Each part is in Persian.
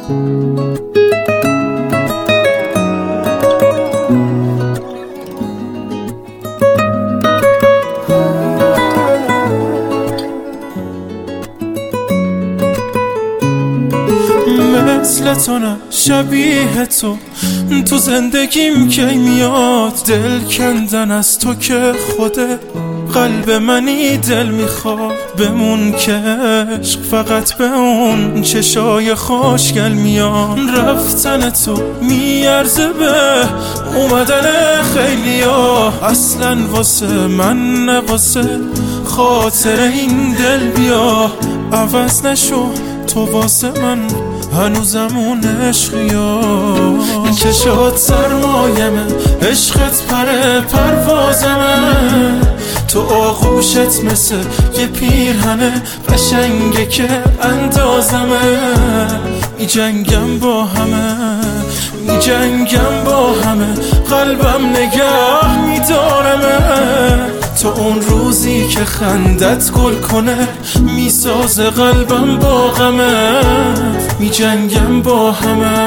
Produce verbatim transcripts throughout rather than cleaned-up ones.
مثل تو نه شبیه تو تو زندگیم کی میاد، دل کندن از تو که خوده قلب منی دل میخواد. بمون که عشق فقط به اون چشای خوشگل میاد. رفتن تو میارزه به اومدن خیلیا، اصلا واسه من نه واسه خاطر این دل بیا. عوض نشو تو واسه من هنوزم اون عشقیا. چشات سرمایمه عشقت پر پروازمه، تو آغوشت مثل یه پیرهنه قشنگه که اندازمه. می جنگم با همه می جنگم با همه قلبم نگه میدارمه. تو اون روزی که خندت گل کنه میسازه قلبم با غمه. می جنگم با همه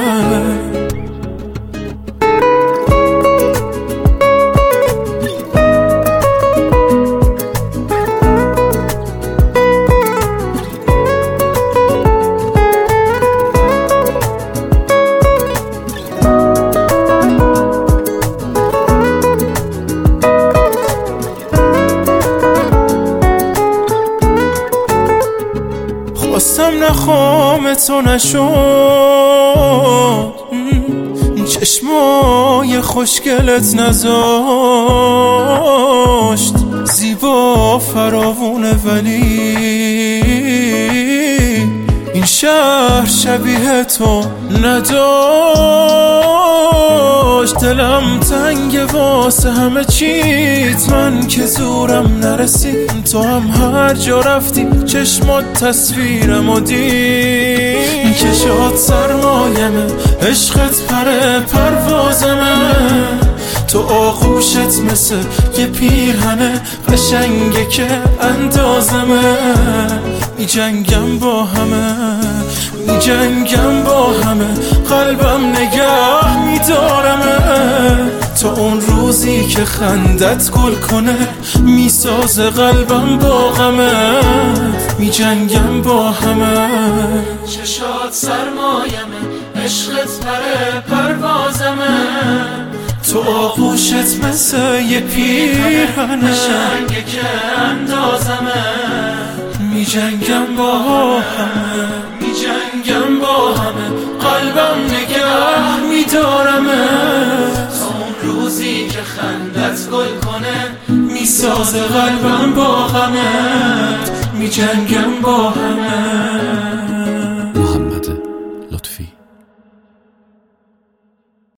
خواستم نخوام تو نشد، چشمای خوشگلت نذاشت زیبا فراوونه، ولی این شهر شبیه تو نداشت. دلم تنگ واسه همه چیت، من که زورم نرسید تو هم هر جا رفتی چشمات تصویرم و دید. چشات سرمایمه عشقت پر پروازمه، تو آغوشت مثل یه پیرهنه قشنگه که اندازمه. می جنگم با همه می جنگم با همه قلبم نگه میدارمه. تو اون روزی که خندت گل کنه میسازه قلبم با غمه. می جنگم با همه چشات سرمایمه عشقت پر پروازمه، تو آغوشت مثل یه پیرهنه قشنگه که اندازمه. می جنگم با همه می جنگم با همه قلبم نگه میدارمه. تا اون روزی که خندت گل کنه میسازه قلبم با غمت. می جنگم با همه